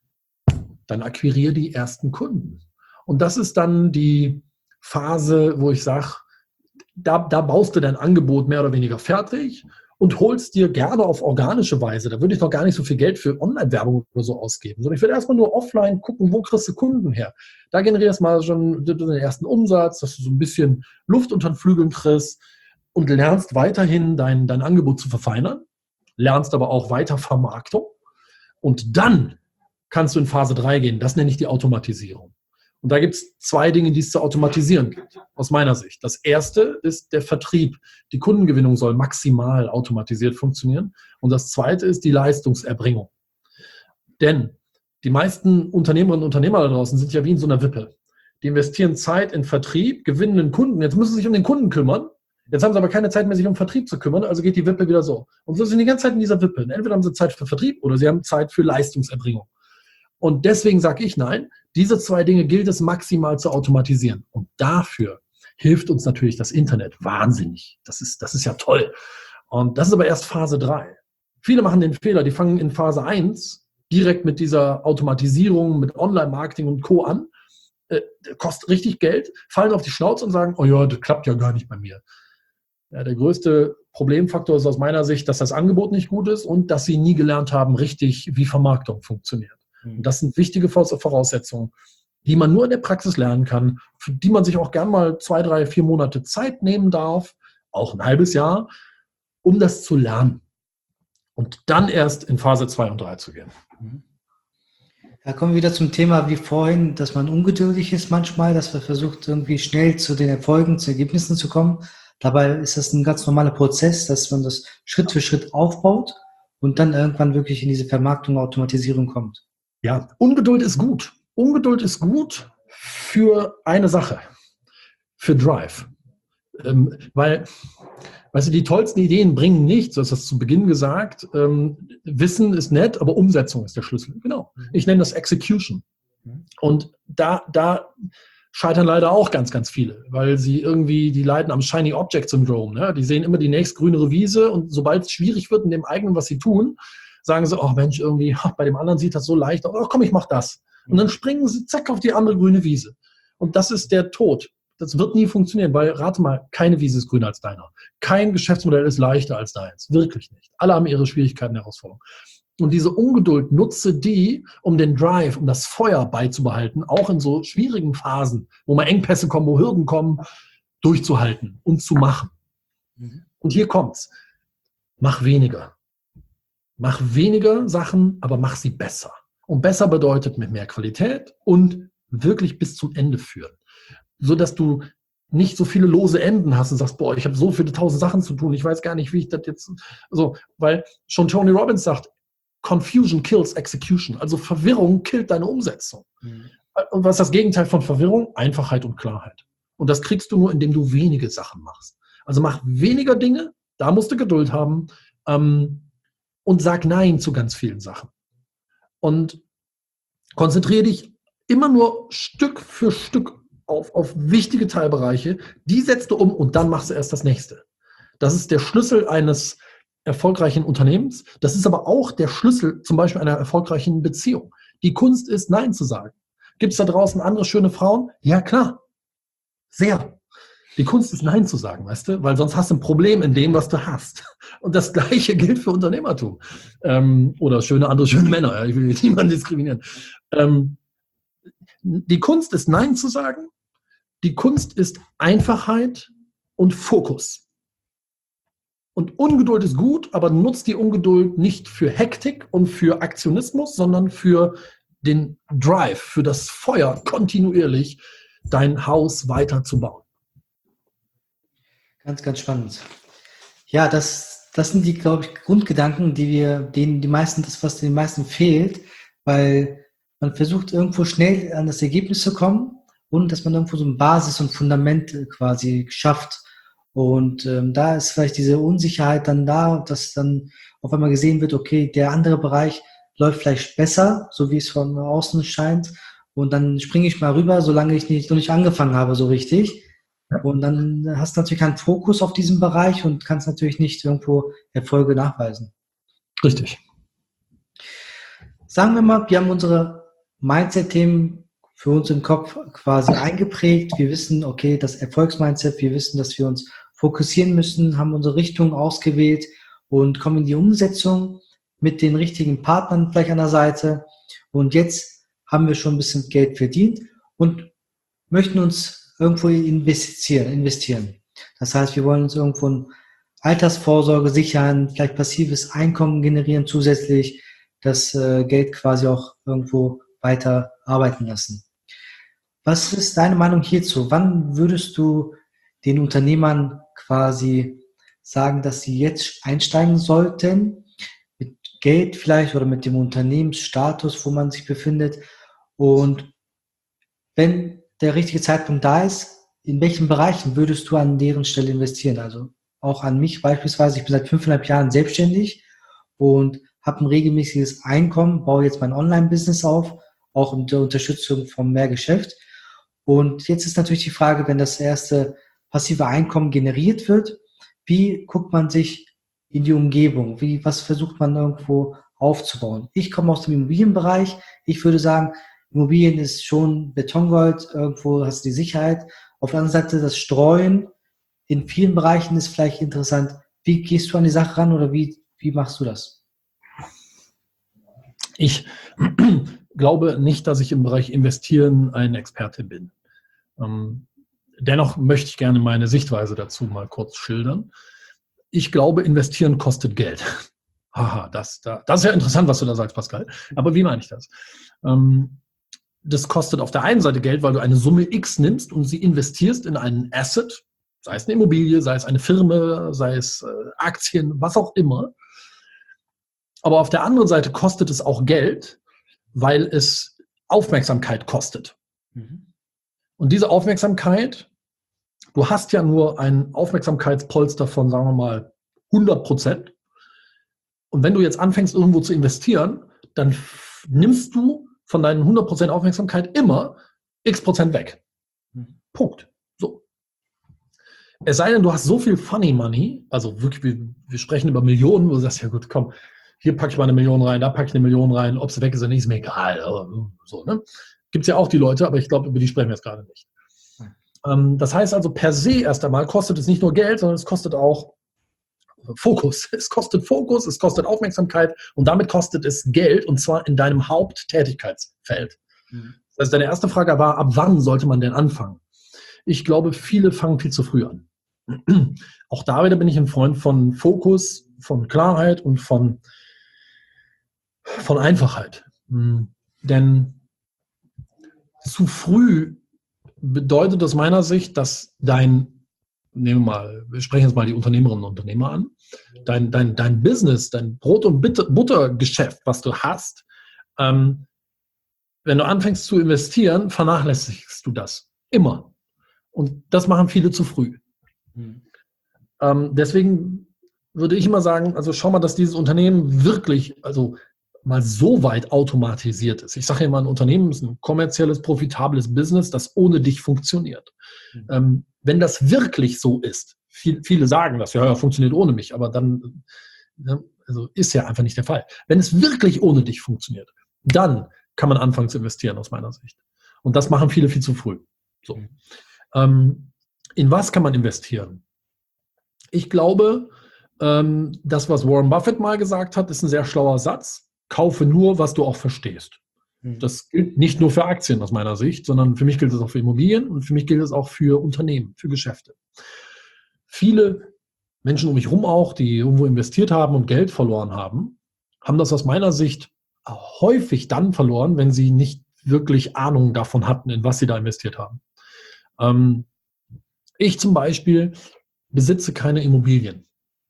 S1: dann akquiriere die ersten Kunden. Und das ist dann die Phase, wo ich sage, da, da baust du dein Angebot mehr oder weniger fertig und holst dir gerne auf organische Weise, da würde ich noch gar nicht so viel Geld für Online-Werbung oder so ausgeben, sondern ich würde erstmal nur offline gucken, wo kriegst du Kunden her. Da generierst du mal schon den ersten Umsatz, dass du so ein bisschen Luft unter den Flügeln kriegst und lernst weiterhin dein, dein Angebot zu verfeinern, lernst aber auch weiter Vermarktung und dann kannst du in Phase drei gehen. Das nenne ich die Automatisierung. Und da gibt es zwei Dinge, die es zu automatisieren gibt, aus meiner Sicht. Das erste ist der Vertrieb. Die Kundengewinnung soll maximal automatisiert funktionieren. Und das zweite ist die Leistungserbringung. Denn die meisten Unternehmerinnen und Unternehmer da draußen sind ja wie in so einer Wippe. Die investieren Zeit in Vertrieb, gewinnen einen Kunden. Jetzt müssen sie sich um den Kunden kümmern. Jetzt haben sie aber keine Zeit mehr, sich um Vertrieb zu kümmern. Also geht die Wippe wieder so. Und so sind die ganze Zeit in dieser Wippe. Entweder haben sie Zeit für Vertrieb oder sie haben Zeit für Leistungserbringung. Und deswegen sage ich nein, diese zwei Dinge gilt es maximal zu automatisieren. Und dafür hilft uns natürlich das Internet wahnsinnig. Das ist, das ist ja toll. Und das ist aber erst Phase drei. Viele machen den Fehler, die fangen in Phase eins direkt mit dieser Automatisierung, mit Online-Marketing und Co. an. Äh, kostet richtig Geld, fallen auf die Schnauze und sagen, oh ja, das klappt ja gar nicht bei mir. Ja, der größte Problemfaktor ist aus meiner Sicht, dass das Angebot nicht gut ist und dass sie nie gelernt haben, richtig, wie Vermarktung funktioniert. Und das sind wichtige Voraussetzungen, die man nur in der Praxis lernen kann, für die man sich auch gern mal zwei, drei, vier Monate Zeit nehmen darf, auch ein halbes Jahr, um das zu lernen. Und dann erst in Phase zwei und drei zu gehen.
S2: Da kommen wir wieder zum Thema wie vorhin, dass man ungeduldig ist manchmal, dass man versucht, irgendwie schnell zu den Erfolgen, zu Ergebnissen zu kommen. Dabei ist das ein ganz normaler Prozess, dass man das Schritt für Schritt aufbaut und dann irgendwann wirklich in diese Vermarktung, Automatisierung kommt.
S1: Ja, Ungeduld ist gut. Ungeduld ist gut für eine Sache, für Drive. Ähm, weil, weißt du, die tollsten Ideen bringen nichts, du hast das zu Beginn gesagt, ähm, Wissen ist nett, aber Umsetzung ist der Schlüssel. Genau. Ich nenne das Execution. Und da, da scheitern leider auch ganz, ganz viele, weil sie irgendwie, die leiden am Shiny Object Syndrome. Ne? Die sehen immer die nächstgrünere Wiese und sobald es schwierig wird in dem eigenen, was sie tun, sagen sie, oh Mensch, irgendwie, ach, bei dem anderen sieht das so leicht aus, oh komm, ich mach das. Und dann springen sie zack auf die andere grüne Wiese. Und das ist der Tod. Das wird nie funktionieren, weil, rate mal, keine Wiese ist grüner als deiner. Kein Geschäftsmodell ist leichter als deins. Wirklich nicht. Alle haben ihre Schwierigkeiten, Herausforderungen. Und diese Ungeduld, nutze die, um den Drive, um das Feuer beizubehalten, auch in so schwierigen Phasen, wo mal Engpässe kommen, wo Hürden kommen, durchzuhalten und zu machen. Mhm. Und hier kommt's. Mach weniger. Mach weniger Sachen, aber mach sie besser. Und besser bedeutet mit mehr Qualität und wirklich bis zum Ende führen. So dass du nicht so viele lose Enden hast und sagst, boah, ich habe so viele tausend Sachen zu tun, ich weiß gar nicht, wie ich das jetzt, so, weil schon Tony Robbins sagt, Confusion kills execution, also Verwirrung killt deine Umsetzung. Mhm. Und was ist das Gegenteil von Verwirrung? Einfachheit und Klarheit. Und das kriegst du nur, indem du wenige Sachen machst. Also mach weniger Dinge, da musst du Geduld haben, ähm, und sag Nein zu ganz vielen Sachen. Und konzentriere dich immer nur Stück für Stück auf, auf wichtige Teilbereiche, die setzt du um und dann machst du erst das nächste. Das ist der Schlüssel eines erfolgreichen Unternehmens. Das ist aber auch der Schlüssel zum Beispiel einer erfolgreichen Beziehung. Die Kunst ist, Nein zu sagen. Gibt es da draußen andere schöne Frauen? Ja, klar. Sehr. Die Kunst ist, Nein zu sagen, weißt du? Weil sonst hast du ein Problem in dem, was du hast. Und das Gleiche gilt für Unternehmertum. Ähm, oder schöne andere schöne Männer. Ja? Ich will jetzt niemanden diskriminieren. Ähm, die Kunst ist, Nein zu sagen. Die Kunst ist Einfachheit und Fokus. Und Ungeduld ist gut, aber nutzt die Ungeduld nicht für Hektik und für Aktionismus, sondern für den Drive, für das Feuer, kontinuierlich dein Haus weiter zu bauen.
S2: Ganz, ganz spannend. Ja, das, das sind die, glaube ich, Grundgedanken, die wir, denen die meisten, das, was den meisten fehlt, weil man versucht, irgendwo schnell an das Ergebnis zu kommen und dass man irgendwo so eine Basis und Fundament quasi schafft. Und ähm, da ist vielleicht diese Unsicherheit dann da, dass dann auf einmal gesehen wird, okay, der andere Bereich läuft vielleicht besser, so wie es von außen scheint. Und dann springe ich mal rüber, solange ich nicht, noch nicht angefangen habe, so richtig. Und dann hast du natürlich keinen Fokus auf diesen Bereich und kannst natürlich nicht irgendwo Erfolge nachweisen.
S1: Richtig.
S2: Sagen wir mal, wir haben unsere Mindset-Themen für uns im Kopf quasi eingeprägt. Wir wissen, okay, das Erfolgsmindset, wir wissen, dass wir uns fokussieren müssen, haben unsere Richtung ausgewählt und kommen in die Umsetzung mit den richtigen Partnern vielleicht an der Seite. Und jetzt haben wir schon ein bisschen Geld verdient und möchten uns irgendwo investieren. investieren. Das heißt, wir wollen uns irgendwo eine Altersvorsorge sichern, vielleicht passives Einkommen generieren zusätzlich, das äh, Geld quasi auch irgendwo weiter arbeiten lassen. Was ist deine Meinung hierzu? Wann würdest du den Unternehmern quasi sagen, dass sie jetzt einsteigen sollten, mit Geld vielleicht oder mit dem Unternehmensstatus, wo man sich befindet? Und wenn der richtige Zeitpunkt da ist, in welchen Bereichen würdest du an deren Stelle investieren? Also auch an mich beispielsweise. Ich bin seit fünfeinhalb Jahren selbstständig und habe ein regelmäßiges Einkommen, baue jetzt mein Online-Business auf, auch mit der Unterstützung vom Mehrgeschäft. Und jetzt ist natürlich die Frage, wenn das erste passive Einkommen generiert wird, wie guckt man sich in die Umgebung? Wie, was versucht man irgendwo aufzubauen? Ich komme aus dem Immobilienbereich. Ich würde sagen, Immobilien ist schon Betongold. Irgendwo hast du die Sicherheit. Auf der anderen Seite das Streuen in vielen Bereichen ist vielleicht interessant. Wie gehst du an die Sache ran oder wie, wie machst du das?
S1: Ich glaube nicht, dass ich im Bereich Investieren ein Experte bin. Ähm, dennoch möchte ich gerne meine Sichtweise dazu mal kurz schildern. Ich glaube, investieren kostet Geld. Haha, das, das ist ja interessant, was du da sagst, Pascal. Aber wie meine ich das? Ähm, das kostet auf der einen Seite Geld, weil du eine Summe X nimmst und sie investierst in einen Asset, sei es eine Immobilie, sei es eine Firma, sei es äh, Aktien, was auch immer. Aber auf der anderen Seite kostet es auch Geld, weil es Aufmerksamkeit kostet. Mhm. Und diese Aufmerksamkeit, du hast ja nur ein Aufmerksamkeitspolster von, sagen wir mal, hundert Prozent. Und wenn du jetzt anfängst, irgendwo zu investieren, dann f- nimmst du von deinen hundert Prozent Aufmerksamkeit immer x Prozent weg. Punkt. So. Es sei denn, du hast so viel Funny Money, also wirklich, wir, wir sprechen über Millionen, wo du sagst, ja gut, komm, hier packe ich mal eine Million rein, da packe ich eine Million rein, ob sie weg ist oder nicht, ist mir egal. Aber so, ne? Gibt es ja auch die Leute, aber ich glaube, über die sprechen wir jetzt gerade nicht. Ähm, das heißt also, per se erst einmal kostet es nicht nur Geld, sondern es kostet auch Fokus. Es kostet Fokus, es kostet Aufmerksamkeit und damit kostet es Geld, und zwar in deinem Haupttätigkeitsfeld. Mhm. Das heißt, deine erste Frage war, ab wann sollte man denn anfangen? Ich glaube, viele fangen viel zu früh an. Auch da wieder bin ich ein Freund von Fokus, von Klarheit und von, von Einfachheit. Mhm. Denn zu früh bedeutet aus meiner Sicht, dass dein, nehmen wir mal, wir sprechen jetzt mal die Unternehmerinnen und Unternehmer an, dein, dein, dein Business, dein Brot- und Buttergeschäft, was du hast, ähm, wenn du anfängst zu investieren, vernachlässigst du das. Immer. Und das machen viele zu früh. Mhm. Ähm, deswegen würde ich immer sagen, also schau mal, dass dieses Unternehmen wirklich, also mal so weit automatisiert ist. Ich sage ja immer, ein Unternehmen ist ein kommerzielles, profitables Business, das ohne dich funktioniert. Mhm. Ähm, wenn das wirklich so ist, viel, viele sagen das, ja, ja, funktioniert ohne mich, aber dann ne, also ist ja einfach nicht der Fall. Wenn es wirklich ohne dich funktioniert, dann kann man anfangen zu investieren, aus meiner Sicht. Und das machen viele viel zu früh. So. Mhm. Ähm, in was kann man investieren? Ich glaube, ähm, das, was Warren Buffett mal gesagt hat, ist ein sehr schlauer Satz. Kaufe nur, was du auch verstehst. Mhm. Das gilt nicht nur für Aktien aus meiner Sicht, sondern für mich gilt es auch für Immobilien und für mich gilt es auch für Unternehmen, für Geschäfte. Viele Menschen um mich herum auch, die irgendwo investiert haben und Geld verloren haben, haben das aus meiner Sicht häufig dann verloren, wenn sie nicht wirklich Ahnung davon hatten, in was sie da investiert haben. Ähm, ich zum Beispiel besitze keine Immobilien.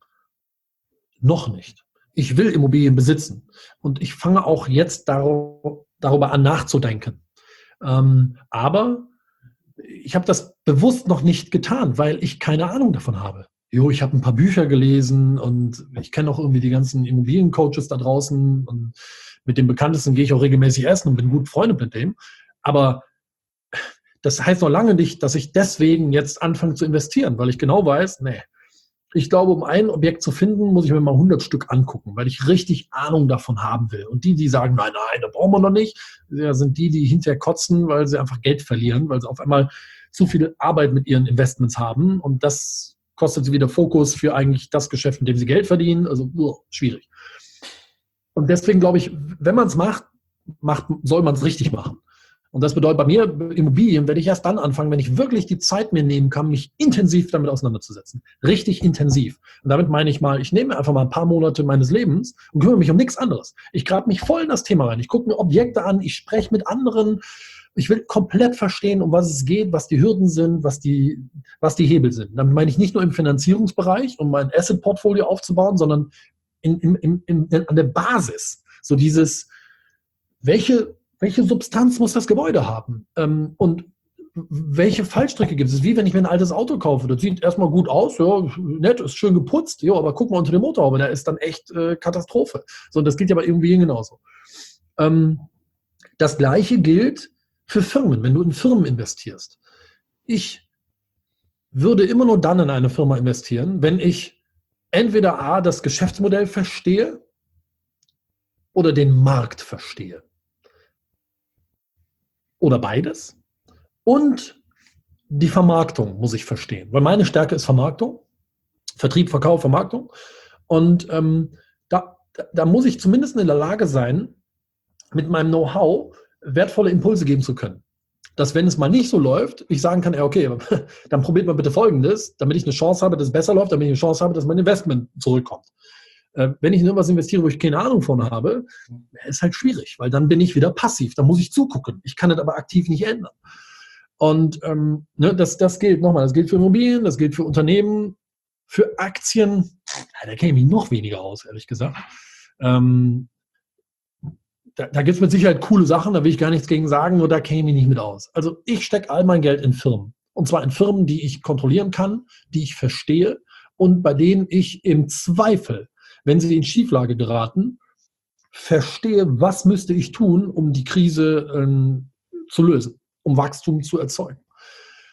S1: Noch nicht. Ich will Immobilien besitzen. Und ich fange auch jetzt dar- darüber an nachzudenken. Ähm, aber ich habe das bewusst noch nicht getan, weil ich keine Ahnung davon habe. Jo, ich habe ein paar Bücher gelesen und ich kenne auch irgendwie die ganzen Immobiliencoaches da draußen und mit dem Bekanntesten gehe ich auch regelmäßig essen und bin gut befreundet mit dem. Aber das heißt noch lange nicht, dass ich deswegen jetzt anfange zu investieren, weil ich genau weiß, nee, ich glaube, um ein Objekt zu finden, muss ich mir mal hundert Stück angucken, weil ich richtig Ahnung davon haben will. Und die, die sagen, nein, nein, da brauchen wir noch nicht, sind die, die hinterher kotzen, weil sie einfach Geld verlieren, weil sie auf einmal zu viel Arbeit mit ihren Investments haben. Und das kostet sie wieder Fokus für eigentlich das Geschäft, in dem sie Geld verdienen. Also uh, schwierig. Und deswegen glaube ich, wenn man es macht, macht, soll man es richtig machen. Und das bedeutet bei mir, Immobilien werde ich erst dann anfangen, wenn ich wirklich die Zeit mir nehmen kann, mich intensiv damit auseinanderzusetzen. Richtig intensiv. Und damit meine ich mal, ich nehme einfach mal ein paar Monate meines Lebens und kümmere mich um nichts anderes. Ich grabe mich voll in das Thema rein. Ich gucke mir Objekte an, ich spreche mit anderen. Ich will komplett verstehen, um was es geht, was die Hürden sind, was die, was die Hebel sind. Damit meine ich nicht nur im Finanzierungsbereich, um mein Asset-Portfolio aufzubauen, sondern in, in, in, in, an der Basis. So dieses, welche Welche Substanz muss das Gebäude haben? Ähm, und welche Fallstricke gibt es? Wie wenn ich mir ein altes Auto kaufe. Das sieht erstmal gut aus, ja, nett, ist schön geputzt, ja, aber guck mal unter dem Motorhaube, da ist dann echt äh, Katastrophe. So, und das gilt ja bei Immobilien genauso. Ähm, das Gleiche gilt für Firmen, wenn du in Firmen investierst. Ich würde immer nur dann in eine Firma investieren, wenn ich entweder A, das Geschäftsmodell verstehe oder den Markt verstehe. Oder beides. Und die Vermarktung muss ich verstehen. Weil meine Stärke ist Vermarktung. Vertrieb, Verkauf, Vermarktung. Und ähm, da, da muss ich zumindest in der Lage sein, mit meinem Know-how wertvolle Impulse geben zu können. Dass, wenn es mal nicht so läuft, ich sagen kann, ja, okay, dann probiert mal bitte Folgendes, damit ich eine Chance habe, dass es besser läuft, damit ich eine Chance habe, dass mein Investment zurückkommt. Äh, wenn ich in irgendwas investiere, wo ich keine Ahnung von habe, ist halt schwierig, weil dann bin ich wieder passiv. Da muss ich zugucken. Ich kann das aber aktiv nicht ändern. Und ähm, ne, das, das gilt nochmal, das gilt für Immobilien, das gilt für Unternehmen, für Aktien, ja, da kenne ich mich noch weniger aus, ehrlich gesagt. Ähm, da da gibt es mit Sicherheit coole Sachen, da will ich gar nichts gegen sagen, nur da kenne ich mich nicht mit aus. Also ich stecke all mein Geld in Firmen. Und zwar in Firmen, die ich kontrollieren kann, die ich verstehe und bei denen ich im Zweifel, wenn sie in Schieflage geraten, verstehe, was müsste ich tun, um die Krise ähm, zu lösen, um Wachstum zu erzeugen.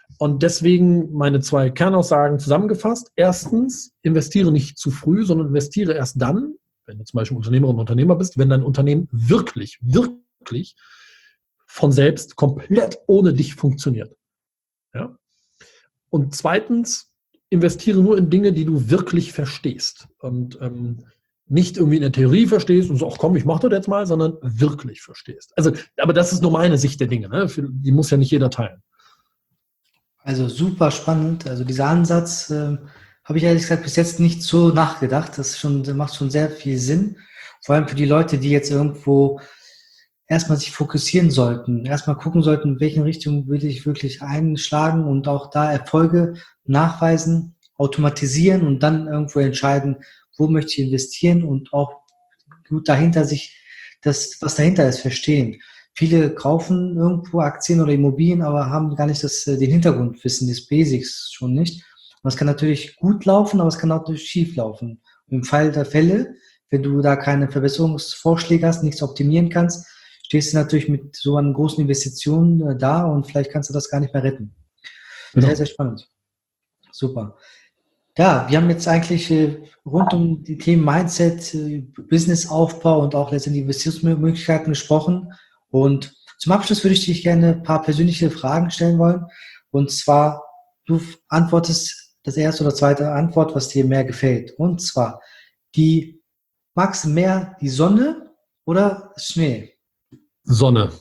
S1: Und deswegen meine zwei Kernaussagen zusammengefasst. Erstens, investiere nicht zu früh, sondern investiere erst dann, wenn du zum Beispiel Unternehmerin und Unternehmer bist, wenn dein Unternehmen wirklich, wirklich von selbst komplett ohne dich funktioniert. Ja? Und zweitens, investiere nur in Dinge, die du wirklich verstehst. Und ähm, nicht irgendwie in der Theorie verstehst und so, ach komm, ich mach das jetzt mal, sondern wirklich verstehst. Also, aber das ist nur meine Sicht der Dinge. Ne? Die muss ja nicht jeder teilen.
S2: Also super spannend. Also dieser Ansatz äh, habe ich ehrlich gesagt bis jetzt nicht so nachgedacht. Das, ist schon, das macht schon sehr viel Sinn. Vor allem für die Leute, die jetzt irgendwo erstmal sich fokussieren sollten, erstmal gucken sollten, in welche Richtung will ich wirklich einschlagen und auch da Erfolge nachweisen, automatisieren und dann irgendwo entscheiden, wo möchte ich investieren und auch gut dahinter sich das, was dahinter ist, verstehen. Viele kaufen irgendwo Aktien oder Immobilien, aber haben gar nicht das, den Hintergrundwissen, des Basics schon nicht. Und das kann natürlich gut laufen, aber es kann auch natürlich schief laufen. Und im Fall der Fälle, wenn du da keine Verbesserungsvorschläge hast, nichts optimieren kannst, stehst du natürlich mit so einer großen Investition äh, da und vielleicht kannst du das gar nicht mehr retten. Genau. Sehr, sehr spannend. Super. Ja, wir haben jetzt eigentlich äh, rund um die Themen Mindset, äh, Businessaufbau und auch letztendlich Investitionsmöglichkeiten gesprochen. Und zum Abschluss würde ich dich gerne ein paar persönliche Fragen stellen wollen. Und zwar, du antwortest das erste oder zweite Antwort, was dir mehr gefällt. Und zwar, die magst du mehr die Sonne oder Schnee?
S1: Sonne.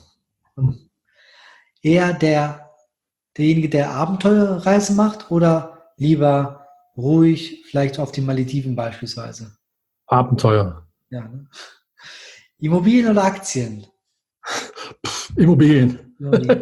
S2: Eher der, derjenige, der Abenteuerreisen macht oder lieber ruhig, vielleicht auf die Malediven beispielsweise?
S1: Abenteuer.
S2: Ja, ne? Immobilien oder Aktien?
S1: Pff, Immobilien.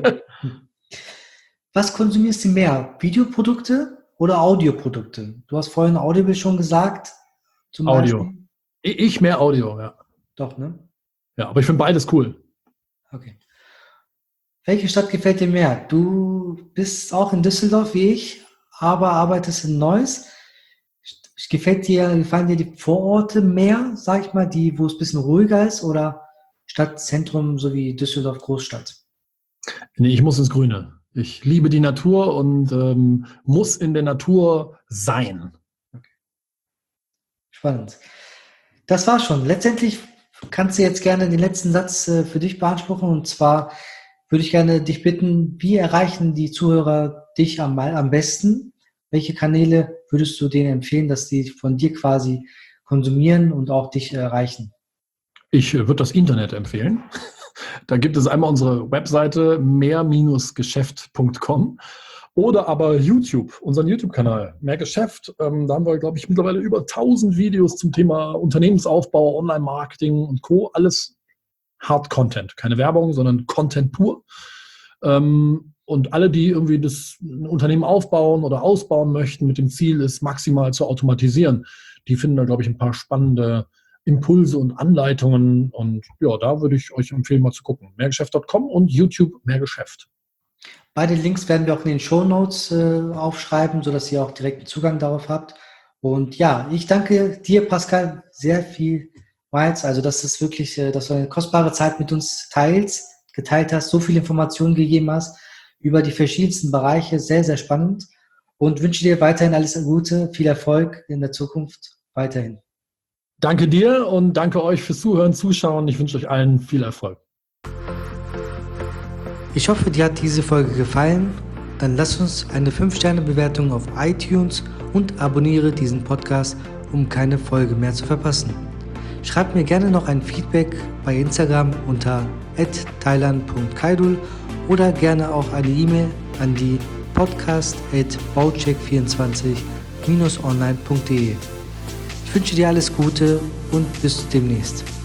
S2: Was konsumierst du mehr? Videoprodukte oder Audioprodukte? Du hast vorhin Audible schon gesagt. Zum
S1: Audio.
S2: Beispiel.
S1: Ich mehr Audio, ja.
S2: Doch, ne?
S1: Ja, aber ich finde beides cool.
S2: Okay. Welche Stadt gefällt dir mehr? Du bist auch in Düsseldorf wie ich, aber arbeitest in Neuss. Gefällt dir, gefallen dir die Vororte mehr, sag ich mal, die, wo es ein bisschen ruhiger ist, oder Stadtzentrum sowie Düsseldorf Großstadt?
S1: Nee, ich muss ins Grüne. Ich liebe die Natur und ähm, muss in der Natur sein.
S2: Okay. Spannend. Das war's schon. Letztendlich kannst du jetzt gerne den letzten Satz äh, für dich beanspruchen, und zwar würde ich gerne dich bitten, wie erreichen die Zuhörer dich am, am besten? Welche Kanäle würdest du denen empfehlen, dass die von dir quasi konsumieren und auch dich erreichen?
S1: Ich würde das Internet empfehlen. Da gibt es einmal unsere Webseite mehr Geschäft Punkt com oder aber YouTube, unseren YouTube-Kanal, Mehrgeschäft. Ähm, da haben wir, glaube ich, mittlerweile über tausend Videos zum Thema Unternehmensaufbau, Online-Marketing und Co. Alles Hard-Content, keine Werbung, sondern Content pur. Ähm, und alle, die irgendwie das Unternehmen aufbauen oder ausbauen möchten, mit dem Ziel, es maximal zu automatisieren, die finden da, glaube ich, ein paar spannende Impulse und Anleitungen. Und ja, da würde ich euch empfehlen, mal zu gucken. Mehrgeschäft Punkt com und YouTube Mehrgeschäft.
S2: Beide Links werden wir auch in den Shownotes äh, aufschreiben, sodass ihr auch direkten Zugang darauf habt. Und ja, ich danke dir, Pascal, sehr viel Meinst, also dass es wirklich, äh, dass du eine kostbare Zeit mit uns teilst, geteilt hast, so viele Informationen gegeben hast über die verschiedensten Bereiche, sehr, sehr spannend, und wünsche dir weiterhin alles Gute, viel Erfolg in der Zukunft weiterhin.
S1: Danke dir und danke euch fürs Zuhören, Zuschauen. Ich wünsche euch allen viel Erfolg.
S2: Ich hoffe, dir hat diese Folge gefallen. Dann lass uns eine fünf Sterne Bewertung auf iTunes und abonniere diesen Podcast, um keine Folge mehr zu verpassen. Schreib mir gerne noch ein Feedback bei Instagram unter at thailand punkt kaidul oder gerne auch eine E-Mail an die podcast at baucheck vierundzwanzig online punkt de. Ich wünsche dir alles Gute und bis demnächst.